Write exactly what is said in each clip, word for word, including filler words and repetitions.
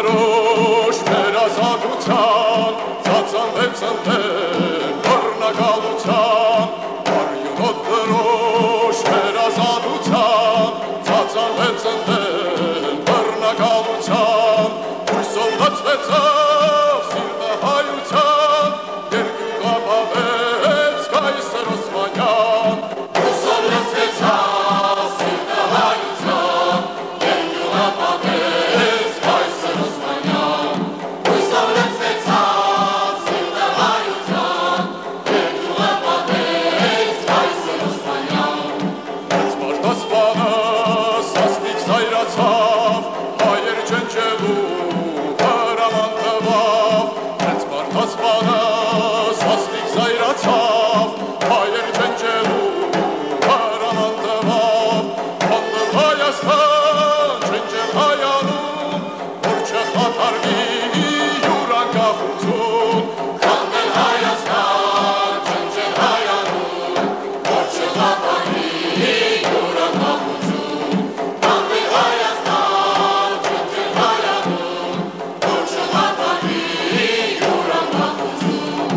դրոշ մեր ազատության, ծածանվեց ընդեն բռնակալության, արյունոտ դրոշ մեր ազատության, ծածանվեց ընդեն բռնակալության, հույսով լցվեցավ սիրտը հայության, երկյուղ ապավեց Կայսր Օսմանյան, հույսով լցվեցավ սիրտը հայության, երկյուղ ապավեց Կայսր Օսմանյան, հույսով լցվեցավ սիրտը հայության, երկյուղ ապավեց Կայսր Օսմանյան, բայց մարդասպանը սաստիկ զայրացավ, հայեր ջնջելու հրաման տվավ, բայց մարդասպանը սաստիկ զայրացավ, հայեր ջնջելու հրաման տվավ, քանդել Հայաստան, ջնջել հայանում, որ չխաթարվի յուր անկախություն, քանդել Հայաստան, ջնջել հայանում, որ չխաթարվի յուր անկախություն, քանդել Հայաստան, ջնջել հայանում, որ չխաթարվի յուր անկախություն։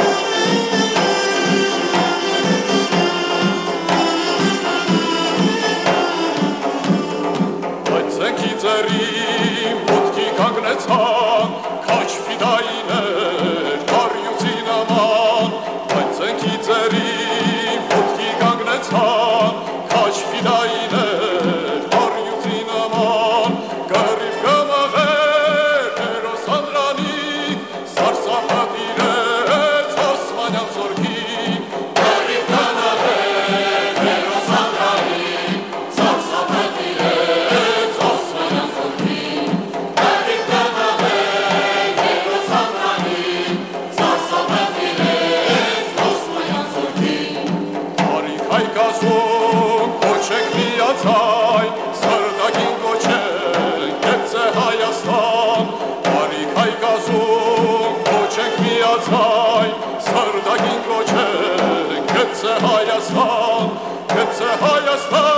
Այդ զենքի ձեռին ոտքի կանգնեցան, քաջ ֆիդայիներ կառյուծի նման, այդ զենքի ձեռին ոտքի կանգնեցան, քաջ ֆիդայիներ կառյուծի նման, կռիվ կմաղեր հերոս Անդրանիկ, սարսափատիրեց Օսմանյան զորքին, կռիվ կմաղեր հերոս Անդրանիկ, սարսափատիրեց Օսմանյան զորքին, կռիվ կմաղեր հերոս Անդրանիկ, սարսափատիրեց Օսմանյան զորքին, Արիք հայ կազում կոչենք միացայն, սրտագին կոչենք գեցե Հայաստան, Արիք հայ կազում կոչենք միացայն, սրտագին կոչենք գեցե Հայաստան, գեցե Հայաստան,